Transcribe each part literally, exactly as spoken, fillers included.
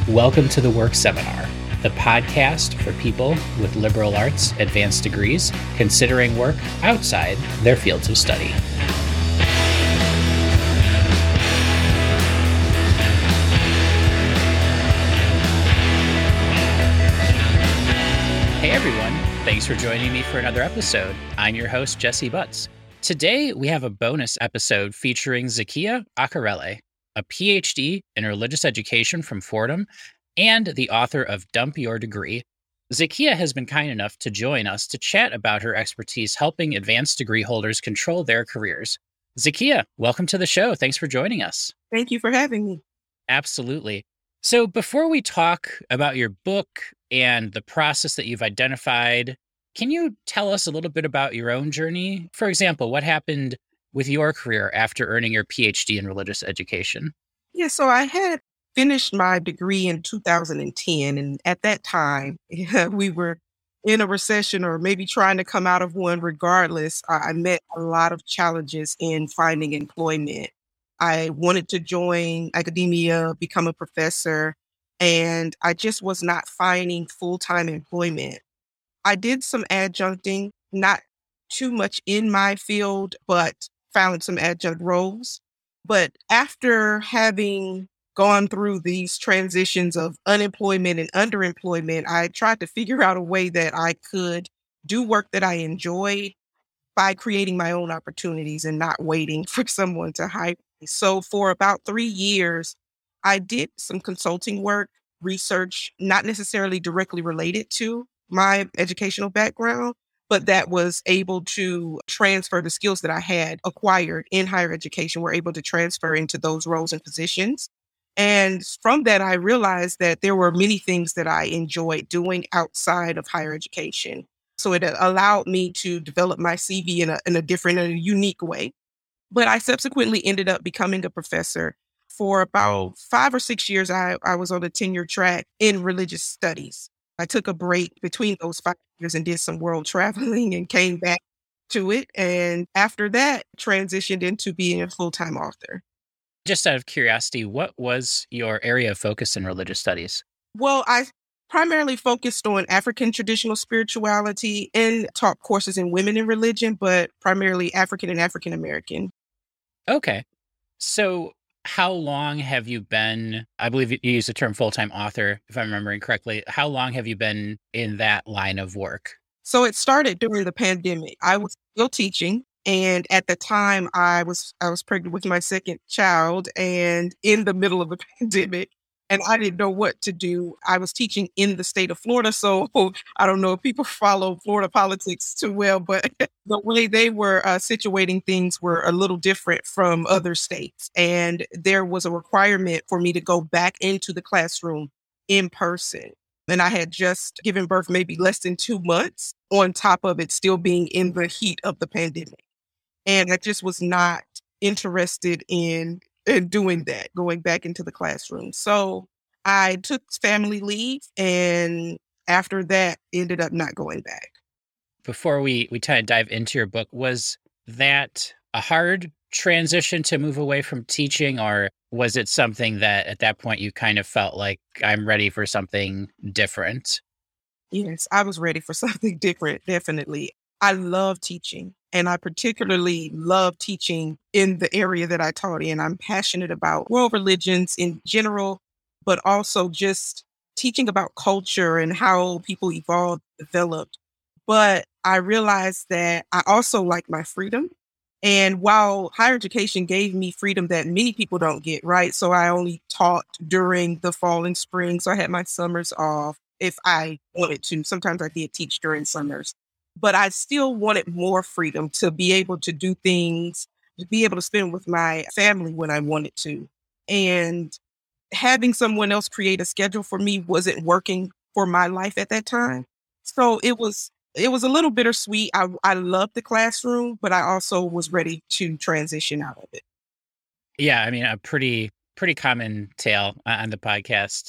Welcome to the Work Seminar, the podcast for people with liberal arts advanced degrees considering work outside their fields of study. Hey everyone, thanks for joining me for another episode. I'm your host, Jesse Butts. Today we have a bonus episode featuring Zakia Akarele, a P H D in religious education from Fordham, and the author of Dump Your Degree. Zakia has been kind enough to join us to chat about her expertise helping advanced degree holders control their careers. Zakia, welcome to the show. Thanks for joining us. Thank you for having me. Absolutely. So before we talk about your book and the process that you've identified, can you tell us a little bit about your own journey? For example, what happened with your career after earning your P H D in religious education? Yeah, so I had finished my degree in two thousand ten. And at that time, we were in a recession or maybe trying to come out of one. Regardless, I met a lot of challenges in finding employment. I wanted to join academia, become a professor, and I just was not finding full-time employment. I did some adjuncting, not too much in my field, but found some adjunct roles. But after having gone through these transitions of unemployment and underemployment, I tried to figure out a way that I could do work that I enjoyed by creating my own opportunities and not waiting for someone to hire me. So for about three years, I did some consulting work, research, not necessarily directly related to my educational background, but that was able to transfer the skills that I had acquired in higher education, were able to transfer into those roles and positions. And from that, I realized that there were many things that I enjoyed doing outside of higher education. So it allowed me to develop my C V in a, in a different and a unique way. But I subsequently ended up becoming a professor. For about five or six years, I, I was on a tenure track in religious studies. I took a break between those five years and did some world traveling and came back to it. And after that, transitioned into being a full-time author. Just out of curiosity, what was your area of focus in religious studies? Well, I primarily focused on African traditional spirituality and taught courses in women in religion, but primarily African and African American. Okay. So how long have you been, I believe you used the term full-time author, if I'm remembering correctly. How long have you been in that line of work? So it started during the pandemic. I was still teaching. And at the time I was, I was pregnant with my second child and in the middle of the pandemic, and I didn't know what to do. I was teaching in the state of Florida. So I don't know if people follow Florida politics too well, but the way they were uh, situating things were a little different from other states. And there was a requirement for me to go back into the classroom in person. And I had just given birth maybe less than two months on top of it still being in the heat of the pandemic. And I just was not interested in, in doing that, going back into the classroom. So I took family leave and after that ended up not going back. Before we, we kind of dive into your book, was that a hard transition to move away from teaching, or was it something that at that point you kind of felt like I'm ready for something different? Yes, I was ready for something different, definitely. I love teaching, and I particularly love teaching in the area that I taught in. I'm passionate about world religions in general, but also just teaching about culture and how people evolved, developed. But I realized that I also like my freedom. And while higher education gave me freedom that many people don't get, right? So I only taught during the fall and spring. So I had my summers off if I wanted to. Sometimes I did teach during summers. But I still wanted more freedom to be able to do things, to be able to spend with my family when I wanted to. And having someone else create a schedule for me wasn't working for my life at that time. So it was it was a little bittersweet. I, I loved the classroom, but I also was ready to transition out of it. Yeah, I mean, a pretty pretty common tale on the podcast.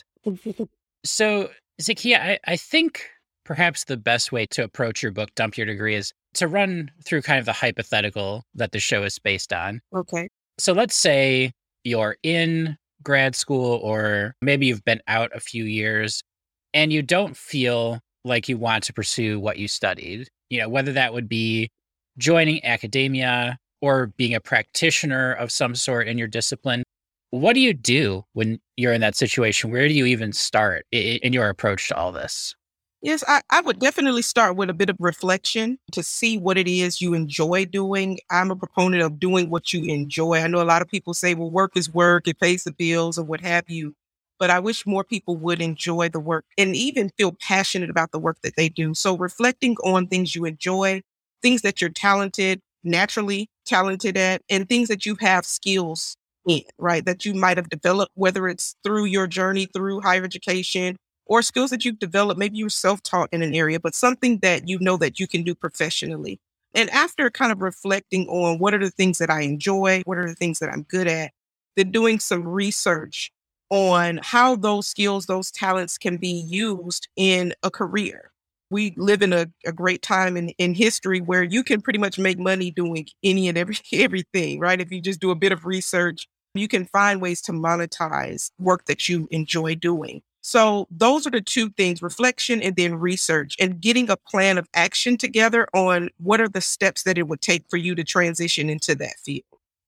So, Zakia, I, I think perhaps the best way to approach your book, Dump Your Degree, is to run through kind of the hypothetical that the show is based on. Okay. So let's say you're in grad school, or maybe you've been out a few years and you don't feel like you want to pursue what you studied, you know, whether that would be joining academia or being a practitioner of some sort in your discipline. What do you do when you're in that situation? Where do you even start i- in your approach to all this? Yes, I, I would definitely start with a bit of reflection to see what it is you enjoy doing. I'm a proponent of doing what you enjoy. I know a lot of people say, well, work is work, it pays the bills or what have you. But I wish more people would enjoy the work and even feel passionate about the work that they do. So reflecting on things you enjoy, things that you're talented, naturally talented at, and things that you have skills in, right? That you might have developed, whether it's through your journey through higher education or skills that you've developed. Maybe you're self-taught in an area, but something that you know that you can do professionally. And after kind of reflecting on what are the things that I enjoy, what are the things that I'm good at, then doing some research on how those skills, those talents can be used in a career. We live in a, a great time in, in history where you can pretty much make money doing any and every everything, right? If you just do a bit of research, you can find ways to monetize work that you enjoy doing. So those are the two things, reflection and then research, and getting a plan of action together on what are the steps that it would take for you to transition into that field.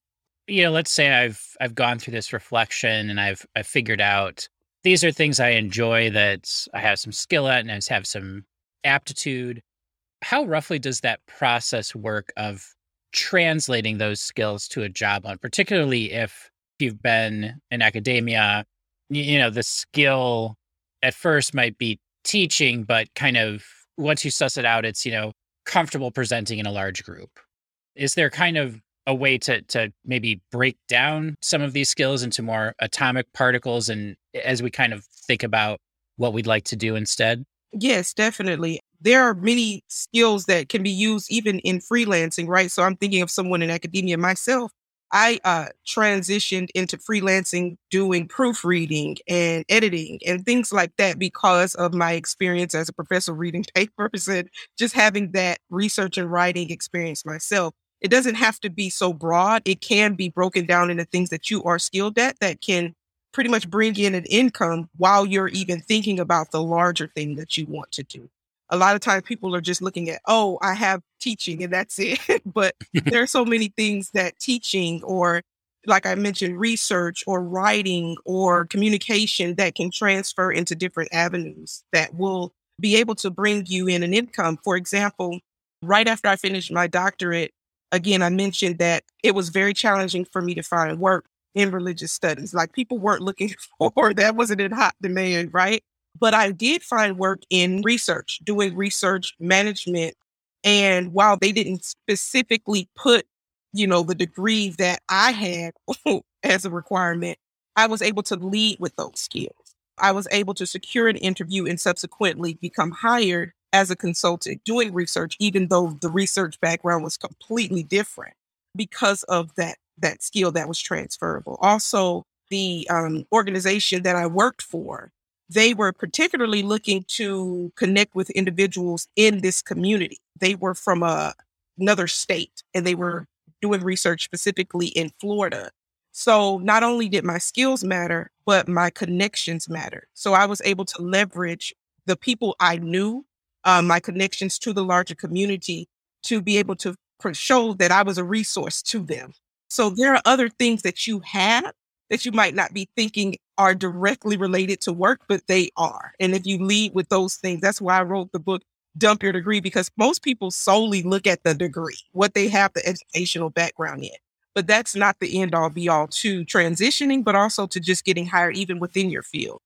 You know, let's say I've I've gone through this reflection and I've I've figured out these are things I enjoy that I have some skill at and I just have some aptitude. How roughly does that process work of translating those skills to a job hunt, particularly if you've been in academia? y- You know, the skill at first might be teaching, but kind of once you suss it out, it's, you know, comfortable presenting in a large group. Is there kind of a way to to maybe break down some of these skills into more atomic particles, and as we kind of think about what we'd like to do instead? Yes, definitely. There are many skills that can be used even in freelancing, right? So I'm thinking of someone in academia myself. I uh, transitioned into freelancing doing proofreading and editing and things like that because of my experience as a professor reading papers and just having that research and writing experience myself. It doesn't have to be so broad. It can be broken down into things that you are skilled at that can pretty much bring in an income while you're even thinking about the larger thing that you want to do. A lot of times people are just looking at, oh, I have teaching and that's it. But there are so many things that teaching or, like I mentioned, research or writing or communication that can transfer into different avenues that will be able to bring you in an income. For example, right after I finished my doctorate, again, I mentioned that it was very challenging for me to find work in religious studies. Like people weren't looking for that, wasn't in hot demand, right? But I did find work in research, doing research management. And while they didn't specifically put, you know, the degree that I had as a requirement, I was able to lead with those skills. I was able to secure an interview and subsequently become hired as a consultant doing research, even though the research background was completely different because of that that skill that was transferable. Also, the um, organization that I worked for, they were particularly looking to connect with individuals in this community. They were from a, another state and they were doing research specifically in Florida. So not only did my skills matter, but my connections mattered. So I was able to leverage the people I knew, uh, my connections to the larger community to be able to pr- show that I was a resource to them. So there are other things that you have that you might not be thinking are directly related to work, but they are. And if you lead with those things, that's why I wrote the book, Dump Your Degree, because most people solely look at the degree, what they have the educational background in. But that's not the end all be all to transitioning, but also to just getting hired even within your field.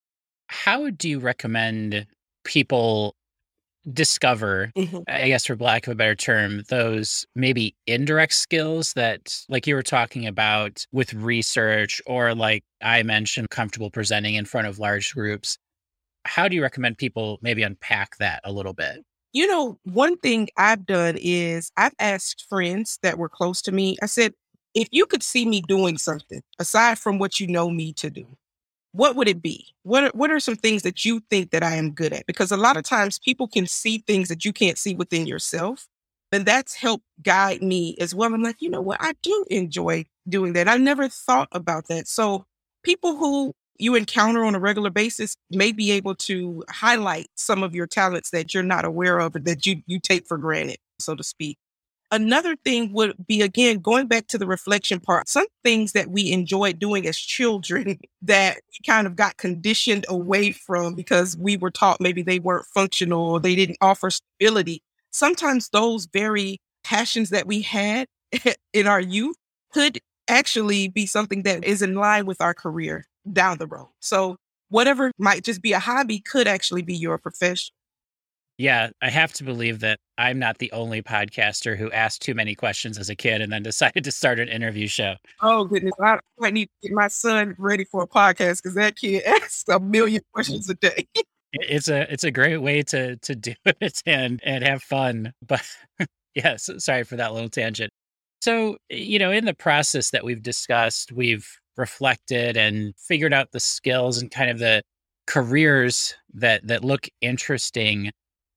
How do you recommend people discover, Mhm. I guess for lack of a better term, those maybe indirect skills that, like you were talking about with research, or like I mentioned, comfortable presenting in front of large groups? How do you recommend people maybe unpack that a little bit? You know, one thing I've done is I've asked friends that were close to me, I said, if you could see me doing something aside from what you know me to do, what would it be? What are, what are some things that you think that I am good at? Because a lot of times people can see things that you can't see within yourself. And that's helped guide me as well. I'm like, you know what? I do enjoy doing that. I never thought about that. So people who you encounter on a regular basis may be able to highlight some of your talents that you're not aware of or that you, you take for granted, so to speak. Another thing would be, again, going back to the reflection part, some things that we enjoyed doing as children that we kind of got conditioned away from because we were taught maybe they weren't functional or they didn't offer stability. Sometimes those very passions that we had in our youth could actually be something that is in line with our career down the road. So whatever might just be a hobby could actually be your profession. Yeah, I have to believe that I'm not the only podcaster who asked too many questions as a kid and then decided to start an interview show. Oh, goodness. I might need to get my son ready for a podcast because that kid asks a million questions a day. It's a it's a great way to to do it and and have fun. But yes, sorry for that little tangent. So, you know, in the process that we've discussed, we've reflected and figured out the skills and kind of the careers that that look interesting.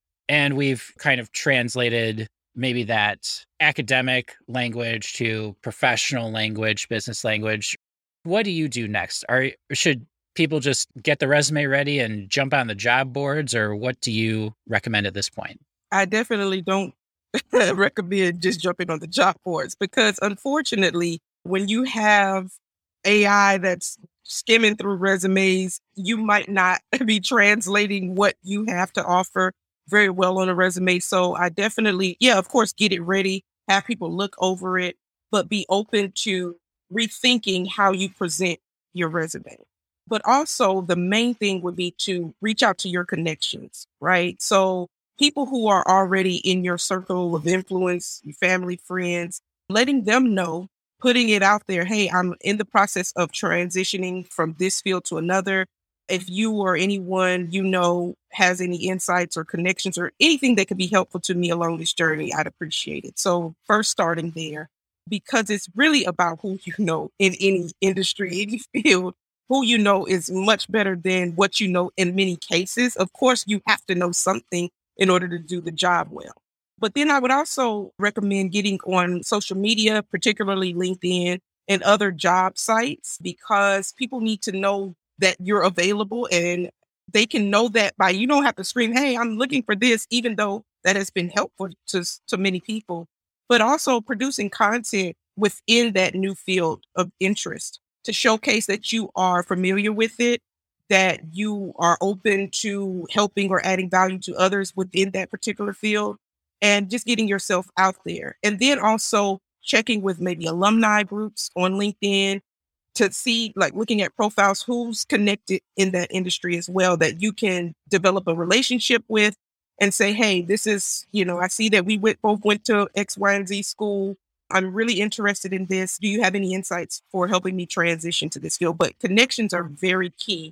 And we've kind of translated maybe that academic language to professional language, business language. What do you do next? Are should people just get the resume ready and jump on the job boards, or what do you recommend at this point? I definitely don't recommend just jumping on the job boards because unfortunately, when you have A I that's skimming through resumes, you might not be translating what you have to offer very well on a resume. So I definitely, yeah, of course, get it ready, have people look over it, but be open to rethinking how you present your resume. But also the main thing would be to reach out to your connections, right? So people who are already in your circle of influence, your family, friends, letting them know, putting it out there. Hey, I'm in the process of transitioning from this field to another. If you or anyone you know has any insights or connections or anything that could be helpful to me along this journey, I'd appreciate it. So first starting there, because it's really about who you know in any industry, any field. Who you know is much better than what you know in many cases. Of course, you have to know something in order to do the job well. But then I would also recommend getting on social media, particularly LinkedIn and other job sites, because people need to know that you're available and they can know that by, you don't have to scream, hey, I'm looking for this, even though that has been helpful to, to many people, but also producing content within that new field of interest to showcase that you are familiar with it, that you are open to helping or adding value to others within that particular field, and just getting yourself out there. And then also checking with maybe alumni groups on LinkedIn to see, like looking at profiles, who's connected in that industry as well, that you can develop a relationship with and say, hey, this is, you know, I see that we went, both went to X, Y, and Z school. I'm really interested in this. Do you have any insights for helping me transition to this field? But connections are very key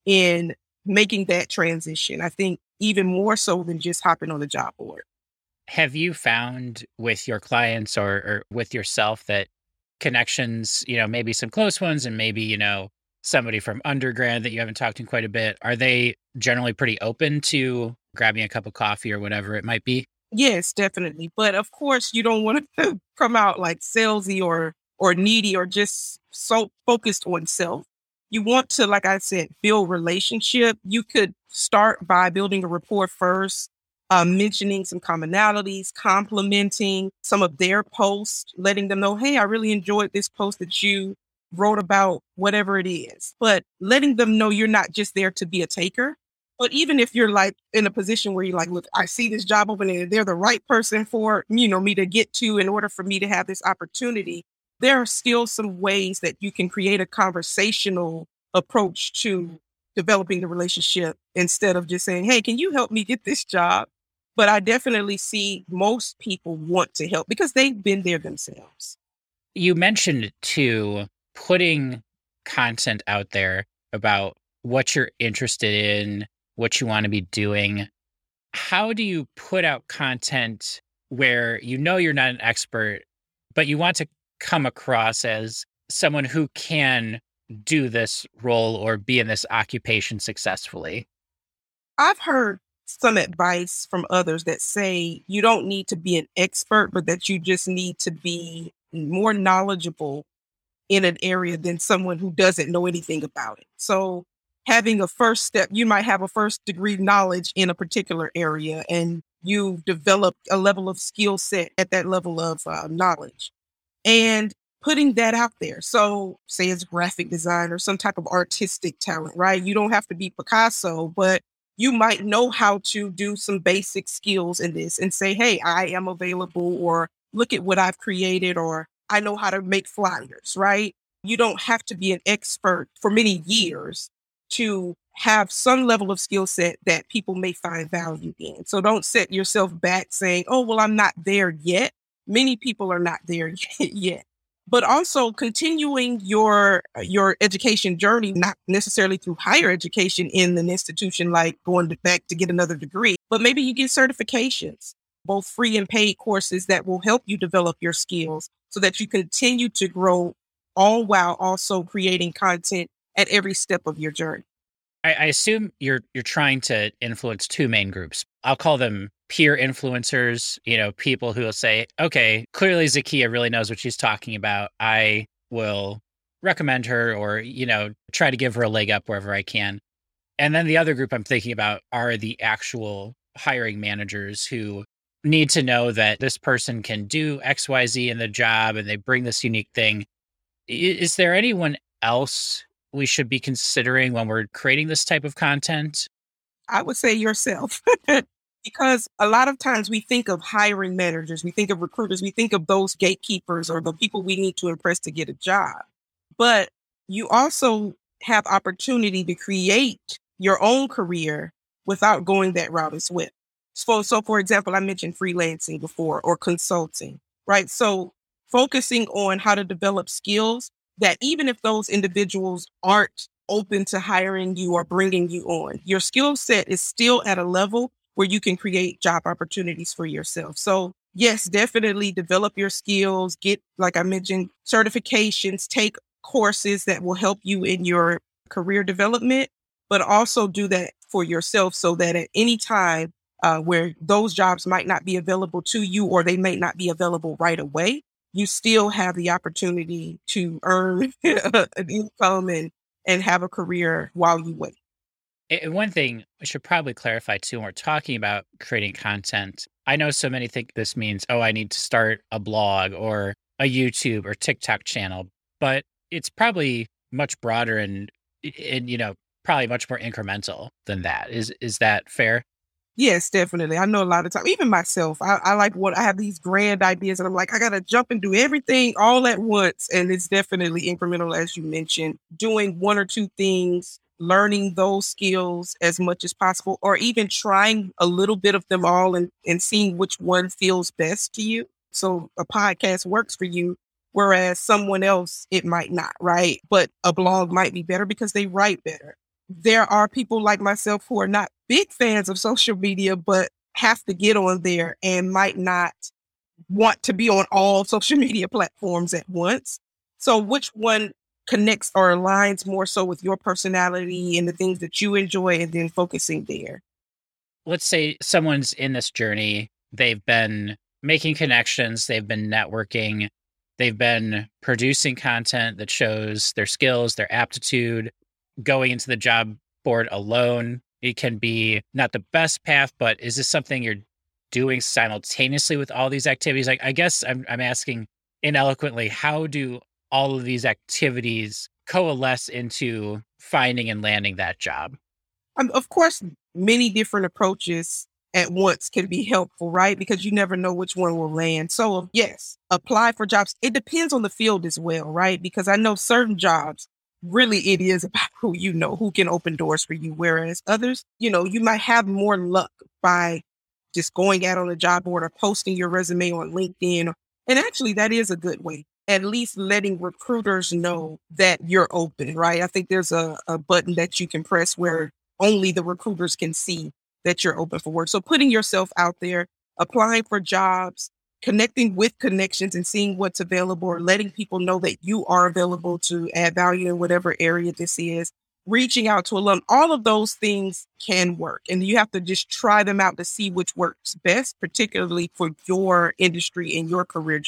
in making that transition. I think even more so than just hopping on the job board. Have you found with your clients or, or with yourself that connections, you know, maybe some close ones and maybe, you know, somebody from undergrad that you haven't talked to in quite a bit, are they generally pretty open to grabbing a cup of coffee or whatever it might be? Yes, definitely. But of course, you don't want to come out like salesy or or needy or just so focused on self. You want to, like I said, build relationship. You could start by building a rapport first, uh, mentioning some commonalities, complimenting some of their posts, letting them know, hey, I really enjoyed this post that you wrote about whatever it is. But letting them know you're not just there to be a taker. But even if you're like in a position where you're like, look, I see this job opening and they're the right person for, you know, me to get to in order for me to have this opportunity, there are still some ways that you can create a conversational approach to developing the relationship instead of just saying, hey, can you help me get this job? But I definitely see most people want to help because they've been there themselves. You mentioned too, putting content out there about what you're interested in, what you want to be doing. How do you put out content where you know you're not an expert, but you want to come across as someone who can do this role or be in this occupation successfully? I've heard some advice from others that say you don't need to be an expert, but that you just need to be more knowledgeable in an area than someone who doesn't know anything about it. So having a first step, you might have a first degree knowledge in a particular area and you've developed a level of skill set at that level of uh, knowledge and putting that out there. So say it's graphic design or some type of artistic talent, right? You don't have to be Picasso, but you might know how to do some basic skills in this and say, hey, I am available, or look at what I've created, or I know how to make flyers, right? You don't have to be an expert for many years to have some level of skill set that people may find value in. So don't set yourself back saying, oh, well, I'm not there yet. Many people are not there yet. But also continuing your your education journey, not necessarily through higher education in an institution like going to back to get another degree, but maybe you get certifications, both free and paid courses that will help you develop your skills so that you continue to grow, all while also creating content at every step of your journey. I, I assume you're you're trying to influence two main groups. I'll call them peer influencers, you know, people who will say, okay, clearly Zakia really knows what she's talking about. I will recommend her, or, you know, try to give her a leg up wherever I can. And then the other group I'm thinking about are the actual hiring managers who need to know that this person can do X Y Z in the job and they bring this unique thing. Is there anyone else we should be considering when we're creating this type of content? I would say yourself. Because a lot of times we think of hiring managers, we think of recruiters, we think of those gatekeepers or the people we need to impress to get a job. But you also have opportunity to create your own career without going that route as well. So, so for example, I mentioned freelancing before, or consulting, right? So focusing on how to develop skills that even if those individuals aren't open to hiring you or bringing you on, your skill set is still at a level where you can create job opportunities for yourself. So yes, definitely develop your skills, get, like I mentioned, certifications, take courses that will help you in your career development, but also do that for yourself so that at any time uh, where those jobs might not be available to you, or they may not be available right away, you still have the opportunity to earn an income and, and have a career while you wait. And one thing I should probably clarify too, when we're talking about creating content, I know so many think this means, oh, I need to start a blog or a YouTube or TikTok channel, but it's probably much broader and, and you know, probably much more incremental than that. Is is that fair? Yes, definitely. I know a lot of time, even myself, I, I like what I have these grand ideas and I'm like, I got to jump and do everything all at once. And it's definitely incremental, as you mentioned, doing one or two things, learning those skills as much as possible, or even trying a little bit of them all and, and seeing which one feels best to you. So a podcast works for you, whereas someone else, it might not, right? But a blog might be better because they write better. There are people like myself who are not big fans of social media, but have to get on there and might not want to be on all social media platforms at once. So which one connects or aligns more so with your personality and the things that you enjoy, and then focusing there? Let's say someone's in this journey. They've been making connections. They've been networking. They've been producing content that shows their skills, their aptitude. Going into the job board alone, it can be not the best path, but is this something you're doing simultaneously with all these activities? Like, I guess I'm, I'm asking ineloquently, how do all of these activities coalesce into finding and landing that job? Um, of course, many different approaches at once can be helpful, right? Because you never know which one will land. So yes, apply for jobs. It depends on the field as well, right? Because I know certain jobs, really it is about who you know, who can open doors for you. Whereas others, you know, you might have more luck by just going out on a job board or posting your resume on LinkedIn. And actually that is a good way, at least letting recruiters know that you're open, right? I think there's a, a button that you can press where only the recruiters can see that you're open for work. So putting yourself out there, applying for jobs, connecting with connections and seeing what's available, or letting people know that you are available to add value in whatever area this is, reaching out to alum, all of those things can work. And you have to just try them out to see which works best, particularly for your industry and your career journey.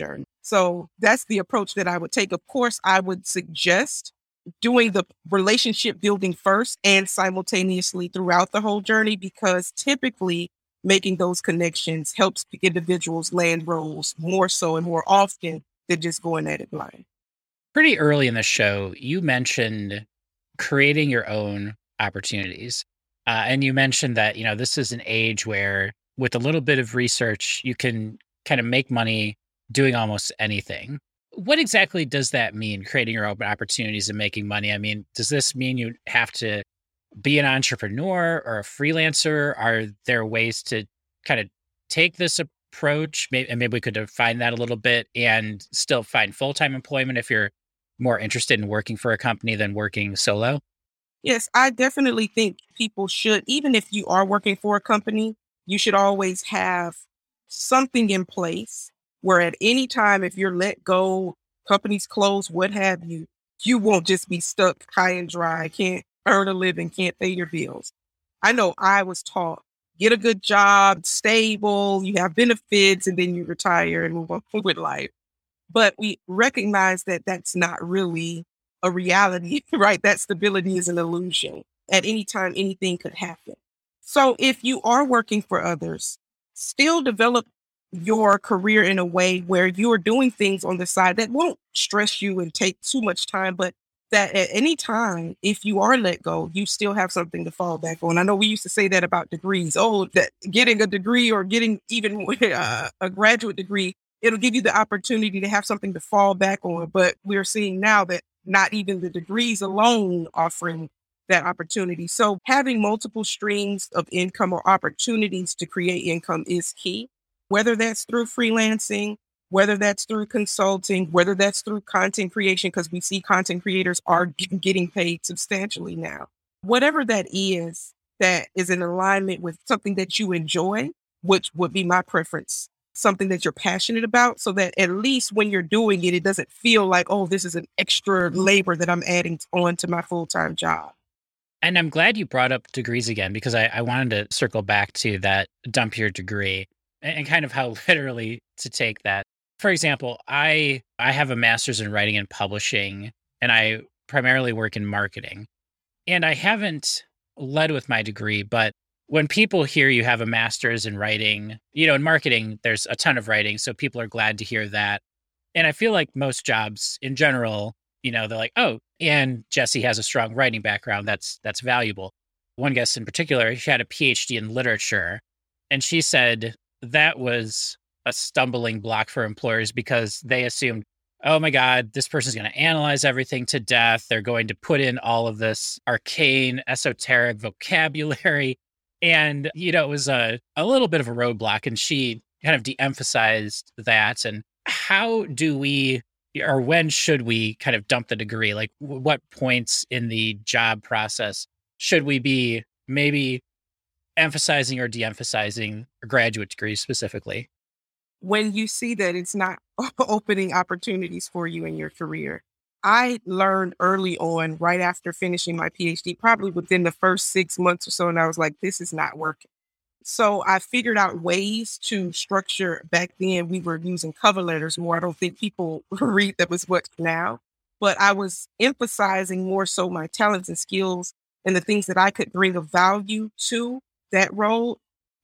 So that's the approach that I would take. Of course, I would suggest doing the relationship building first and simultaneously throughout the whole journey, because typically making those connections helps individuals land roles more so and more often than just going at it blind. Pretty early in the show, you mentioned creating your own opportunities. Uh, and you mentioned that, you know, this is an age where with a little bit of research, you can kind of make money doing almost anything. What exactly does that mean, creating your own opportunities and making money? I mean, does this mean you have to be an entrepreneur or a freelancer? Are there ways to kind of take this approach? Maybe, and maybe we could define that a little bit and still find full-time employment if you're more interested in working for a company than working solo? Yes, I definitely think people should, even if you are working for a company, you should always have something in place where at any time, if you're let go, companies close, what have you, you won't just be stuck high and dry, can't earn a living, can't pay your bills. I know I was taught, get a good job, stable, you have benefits, and then you retire and move on with life. But we recognize that that's not really a reality, right? That stability is an illusion. At any time, anything could happen. So if you are working for others, still develop your career in a way where you are doing things on the side that won't stress you and take too much time, but that at any time, if you are let go, you still have something to fall back on. I know we used to say that about degrees. Oh, that getting a degree or getting even uh, a graduate degree, it'll give you the opportunity to have something to fall back on. But we're seeing now that not even the degrees alone offering that opportunity. So having multiple streams of income or opportunities to create income is key, whether that's through freelancing, whether that's through consulting, whether that's through content creation, because we see content creators are g- getting paid substantially now. Whatever that is, that is in alignment with something that you enjoy, which would be my preference, something that you're passionate about, so that at least when you're doing it, it doesn't feel like, oh, this is an extra labor that I'm adding on to my full-time job. And I'm glad you brought up degrees again, because I, I wanted to circle back to that dump your degree and, and kind of how literally to take that. For example, I I have a master's in writing and publishing, and I primarily work in marketing. And I haven't led with my degree, but when people hear you have a master's in writing, you know, in marketing, there's a ton of writing. So people are glad to hear that. And I feel like most jobs in general, you know, they're like, oh, and Jesse has a strong writing background. That's that's valuable. One guest in particular, she had a P H D in literature. And she said that was a stumbling block for employers because they assumed, oh my God, this person's going to analyze everything to death. They're going to put in all of this arcane, esoteric vocabulary. And, you know, it was a, a little bit of a roadblock. And she kind of de-emphasized that. And how do we, or when should we kind of dump the degree? Like, w- what points in the job process should we be maybe emphasizing or de-emphasizing a graduate degree specifically? When you see that it's not opening opportunities for you in your career. I learned early on, right after finishing my P H D, probably within the first six months or so, and I was like, this is not working. So I figured out ways to structure. Back then, we were using cover letters more. I don't think people read them as much now, but I was emphasizing more so my talents and skills and the things that I could bring of value to that role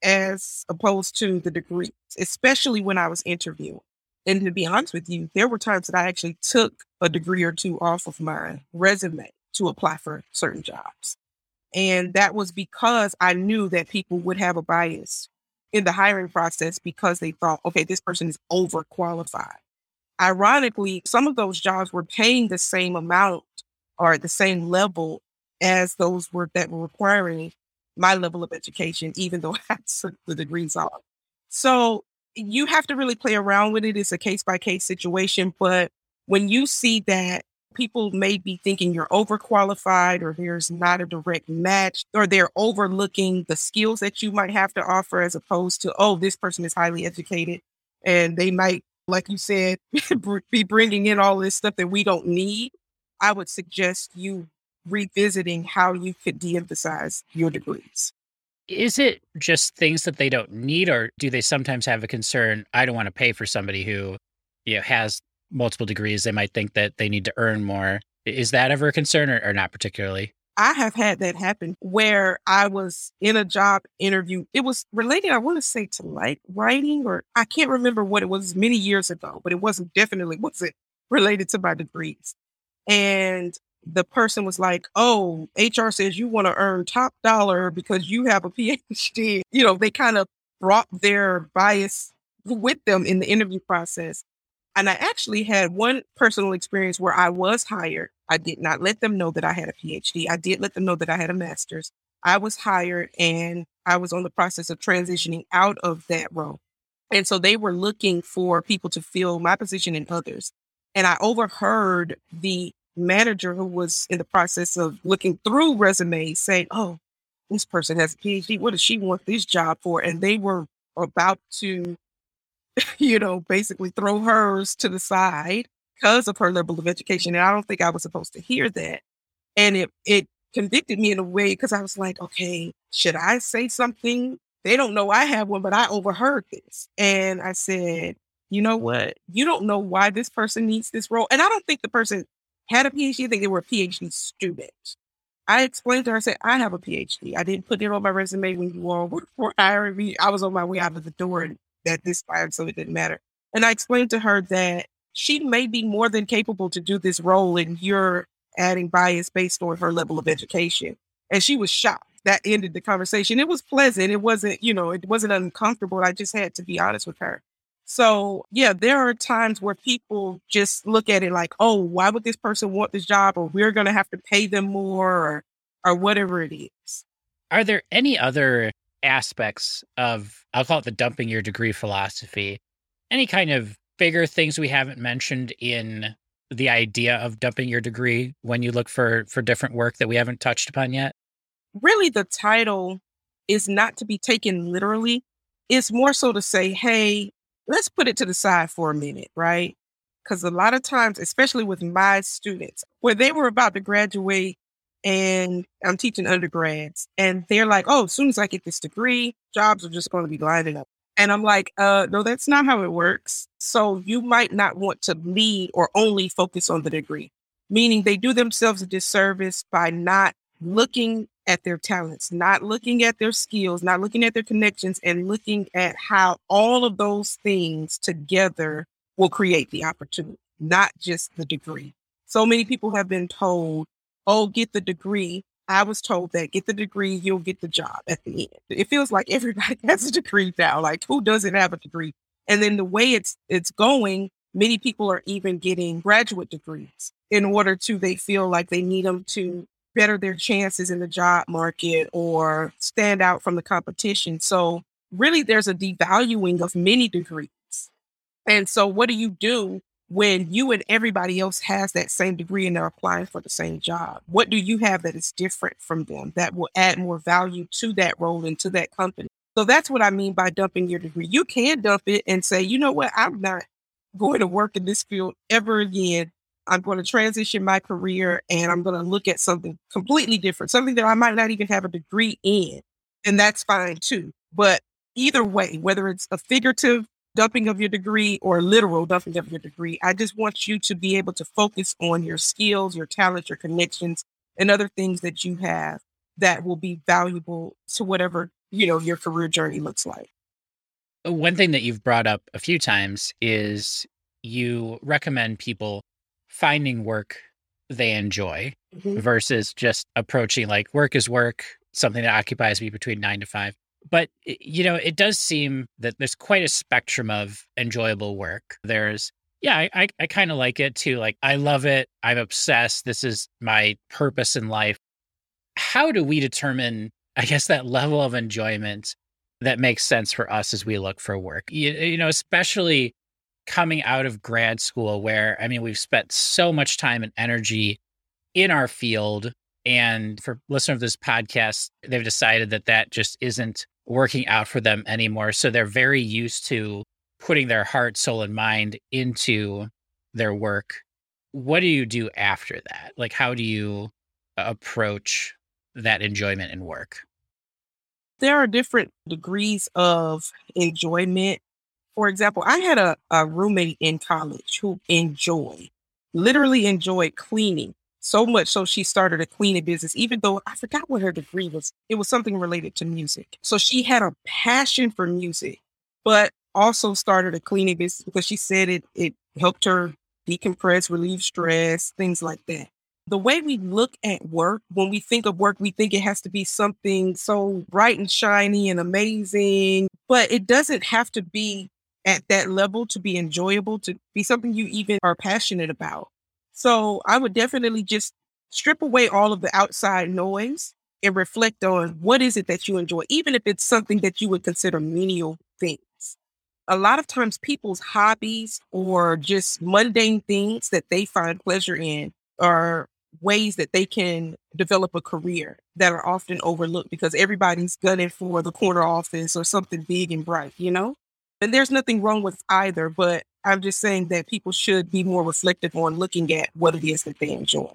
as opposed to the degree, especially when I was interviewing. And to be honest with you, there were times that I actually took a degree or two off of my resume to apply for certain jobs. And that was because I knew that people would have a bias in the hiring process because they thought, okay, this person is overqualified. Ironically, some of those jobs were paying the same amount or at the same level as those were that were requiring my level of education, even though I took the degrees off. So you have to really play around with it. It's a case by case situation. But when you see that people may be thinking you're overqualified or there's not a direct match or they're overlooking the skills that you might have to offer as opposed to, oh, this person is highly educated and they might, like you said, be bringing in all this stuff that we don't need, I would suggest you revisiting how you could de-emphasize your degrees. Is it just things that they don't need, or do they sometimes have a concern? I don't want to pay for somebody who you know, has multiple degrees, they might think that they need to earn more. Is that ever a concern or, or not particularly? I have had that happen where I was in a job interview. It was related, I want to say, to like writing, or I can't remember what it was many years ago, but it wasn't definitely wasn't related to my degrees. And the person was like, "Oh, H R says you want to earn top dollar because you have a P H D." You know, they kind of brought their bias with them in the interview process. And I actually had one personal experience where I was hired. I did not let them know that I had a P H D. I did let them know that I had a master's. I was hired and I was on the process of transitioning out of that role. And so they were looking for people to fill my position and others. And I overheard the manager who was in the process of looking through resumes saying, "Oh, this person has a P H D. What does she want this job for?" And they were about to, you know, basically throw hers to the side because of her level of education. And I don't think I was supposed to hear that. And it it convicted me in a way because I was like, okay, should I say something? They don't know I have one, but I overheard this. And I said, you know what? You don't know why this person needs this role. And I don't think the person had a P H D. I think they were a P H D student. I explained to her, I said, I have a P H D. I didn't put it on my resume when you all were were hiring me. I was on my way out of the door and that this fired, so it didn't matter. And I explained to her that she may be more than capable to do this role, and you're adding bias based on her level of education. And she was shocked. That ended the conversation. It was pleasant. It wasn't, you know, it wasn't uncomfortable. I just had to be honest with her. So yeah, there are times where people just look at it like, oh, why would this person want this job? Or we're going to have to pay them more, or, or whatever it is. Are there any other aspects of, I'll call it the dumping your degree philosophy, any kind of bigger things we haven't mentioned in the idea of dumping your degree when you look for, for different work that we haven't touched upon yet? Really, the title is not to be taken literally. It's more so to say, hey, let's put it to the side for a minute, right? Because a lot of times, especially with my students, where they were about to graduate and I'm teaching undergrads, and they're like, oh, as soon as I get this degree, jobs are just going to be lining up. And I'm like, uh, no, that's not how it works. So you might not want to lead or only focus on the degree, meaning they do themselves a disservice by not looking at their talents, not looking at their skills, not looking at their connections, and looking at how all of those things together will create the opportunity, not just the degree. So many people have been told, oh, get the degree. I was told that get the degree, you'll get the job at the end. It feels like everybody has a degree now. Like, who doesn't have a degree? And then the way it's it's going, many people are even getting graduate degrees in order to, they feel like they need them to better their chances in the job market or stand out from the competition. So really, there's a devaluing of many degrees. And so what do you do when you and everybody else has that same degree and they're applying for the same job? What do you have that is different from them that will add more value to that role and to that company? So that's what I mean by dumping your degree. You can dump it and say, you know what, I'm not going to work in this field ever again. I'm going to transition my career and I'm going to look at something completely different, something that I might not even have a degree in. And that's fine too. But either way, whether it's a figurative dumping of your degree or literal dumping of your degree, I just want you to be able to focus on your skills, your talents, your connections, and other things that you have that will be valuable to whatever, you know, your career journey looks like. One thing that you've brought up a few times is you recommend people finding work they enjoy mm-hmm. versus just approaching like work is work, something that occupies me between nine to five. But, you know, it does seem that there's quite a spectrum of enjoyable work. There's, yeah, I, I, I kind of like it too. Like, I love it. I'm obsessed. This is my purpose in life. How do we determine, I guess, that level of enjoyment that makes sense for us as we look for work? You, you know, especially coming out of grad school where, I mean, we've spent so much time and energy in our field. And for listeners of this podcast, they've decided that that just isn't working out for them anymore. So they're very used to putting their heart, soul, and mind into their work. What do you do after that? Like, how do you approach that enjoyment in work? There are different degrees of enjoyment For example, I had a, a roommate in college who enjoyed, literally enjoyed cleaning so much so she started a cleaning business, even though I forgot what her degree was. It was something related to music. So she had a passion for music, but also started a cleaning business because she said it it helped her decompress, relieve stress, things like that. The way we look at work, when we think of work, we think it has to be something so bright and shiny and amazing, but it doesn't have to be at that level to be enjoyable, to be something you even are passionate about. So I would definitely just strip away all of the outside noise and reflect on what is it that you enjoy, even if it's something that you would consider menial things. A lot of times people's hobbies or just mundane things that they find pleasure in are ways that they can develop a career that are often overlooked because everybody's gunning for the corner office or something big and bright, you know? And there's nothing wrong with either, but I'm just saying that people should be more reflective on looking at what it is that they enjoy.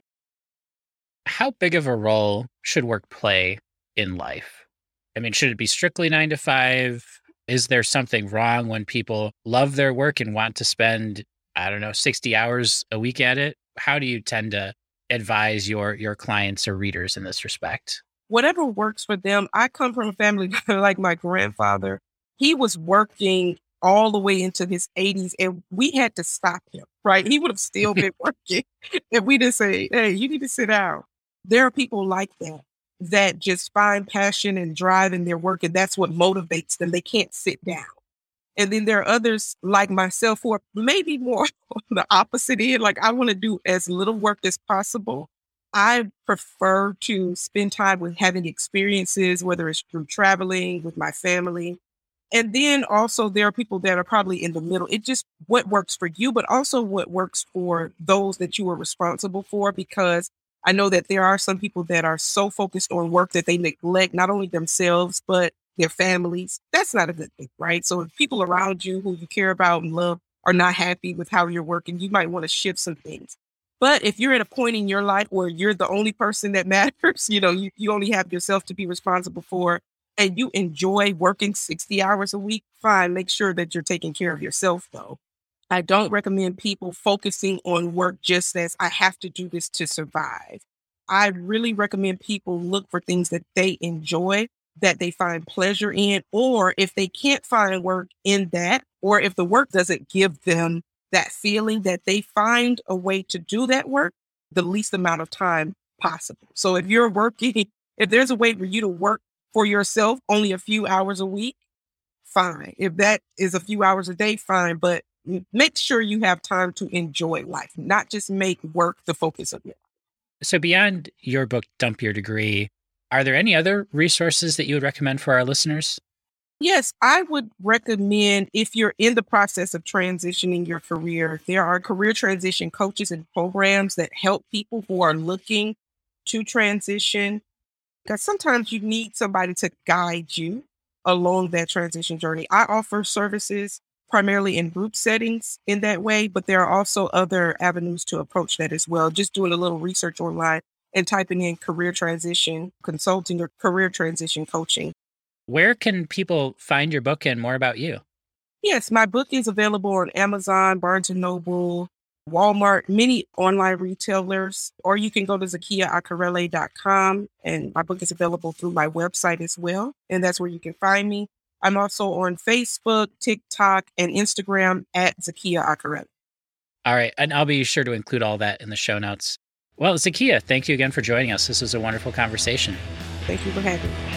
How big of a role should work play in life? I mean, should it be strictly nine to five? Is there something wrong when people love their work and want to spend, I don't know, sixty hours a week at it? How do you tend to advise your your clients or readers in this respect? Whatever works for them. I come from a family like my grandfather. He was working all the way into his eighties and we had to stop him, right? He would have still been working if we didn't say, hey, you need to sit down. There are people like that that just find passion and drive in their work, and that's what motivates them. They can't sit down. And then there are others like myself who are maybe more on the opposite end. Like, I want to do as little work as possible. I prefer to spend time with having experiences, whether it's through traveling with my family. And then also there are people that are probably in the middle. It just what works for you, but also what works for those that you are responsible for, because I know that there are some people that are so focused on work that they neglect not only themselves, but their families. That's not a good thing, right? So if people around you who you care about and love are not happy with how you're working, you might want to shift some things. But if you're at a point in your life where you're the only person that matters, you know, you, you only have yourself to be responsible for, and you enjoy working sixty hours a week, fine, make sure that you're taking care of yourself, though. I don't recommend people focusing on work just as I have to do this to survive. I really recommend people look for things that they enjoy, that they find pleasure in, or if they can't find work in that, or if the work doesn't give them that feeling, that they find a way to do that work the least amount of time possible. So if you're working, if there's a way for you to work for yourself only a few hours a week, fine. If that is a few hours a day, fine. But make sure you have time to enjoy life, not just make work the focus of your life. So beyond your book, Dump Your Degree, are there any other resources that you would recommend for our listeners? Yes, I would recommend, if you're in the process of transitioning your career, there are career transition coaches and programs that help people who are looking to transition, because sometimes you need somebody to guide you along that transition journey. I offer services primarily in group settings in that way, but there are also other avenues to approach that as well. Just doing a little research online and typing in career transition consulting or career transition coaching. Where can people find your book and more about you? Yes, my book is available on Amazon, Barnes and Noble, Walmart, many online retailers, or you can go to zakia akarele dot com, and my book is available through my website as well, and that's where you can find me. I'm also on Facebook, TikTok, and Instagram at Zakia Akarele. All right, and I'll be sure to include all that in the show notes. Well, Zakia, thank you again for joining us. This was a wonderful conversation. Thank you for having me.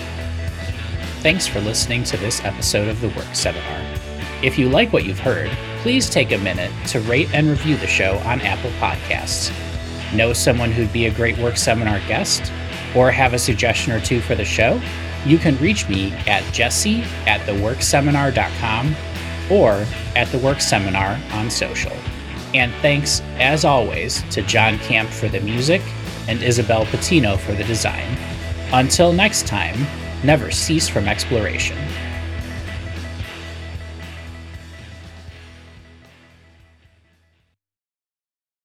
Thanks for listening to this episode of The Work Seminar. If you like what you've heard, please take a minute to rate and review the show on Apple Podcasts. Know someone who'd be a great Work Seminar guest? Or have a suggestion or two for the show? You can reach me at jesse at the work seminar dot com or at The Work Seminar on social. And thanks, as always, to John Camp for the music and Isabel Patino for the design. Until next time, never cease from exploration.